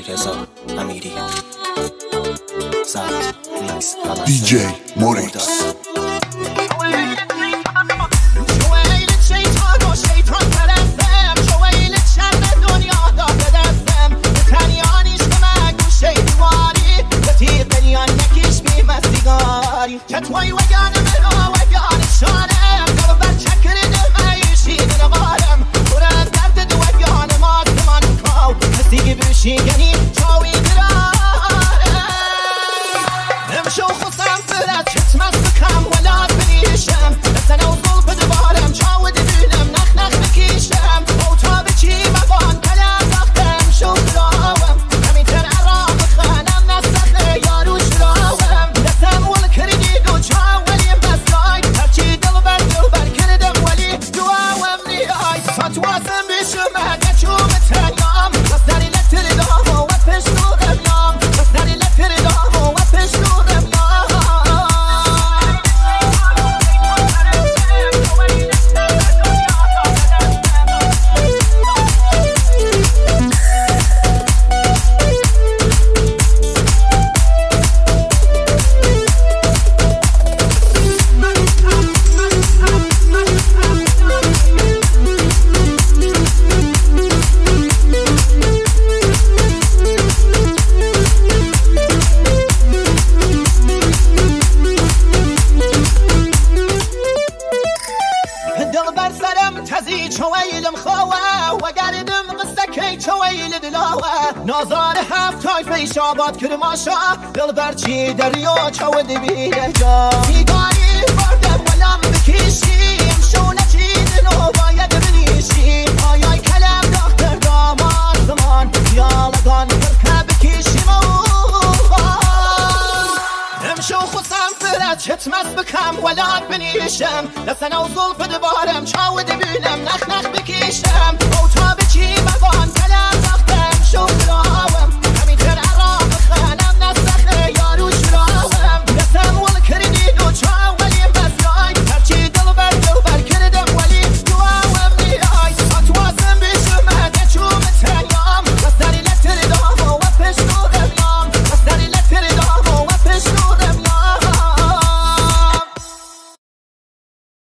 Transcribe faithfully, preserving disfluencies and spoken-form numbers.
رضا امیری زد میکس دی جی موریکس کتوی وگان مرا وگان شانم دل بر چکر دل میشی دل غارم پر از درد دو وگان ما زمان کاو کسی بشی یعنی چاوی درارم نمشو خصم فرد چتمس بکم ولاد بنیشم بسن او ظلف دوارم چاود دلم نخ نخ بکیشم او تا بچی مبان کلم وقتم شو براوم همین تر ارام خانم نسخه یارو شراوم دستم ول کردی چاولی بسای هرچی دل بر دل بر کردم ولی دعاوم نیای فتواسم بشم نچوم تنام بس داری لتر دام و پشنورم نام بس داری لتر دام و پشنورم نام چویلم خواهه و گردم قصه کی چویل دلاوه نازار هفت های پیش آباد کرماشا دل برچی دریا چود بیره جا بیگاری بردم ولم بکشیم شونه چی دلو باید بنیشی آیای کلم دختر دامار زمان یالگان برکه بکشیم امشو خودم فرد چتمس بکم ولاد بنیشم لسن او ظلف دوارم چاود بینم نخ نخ بکیشم او تا بچی مبان کلم وقتم شو خراب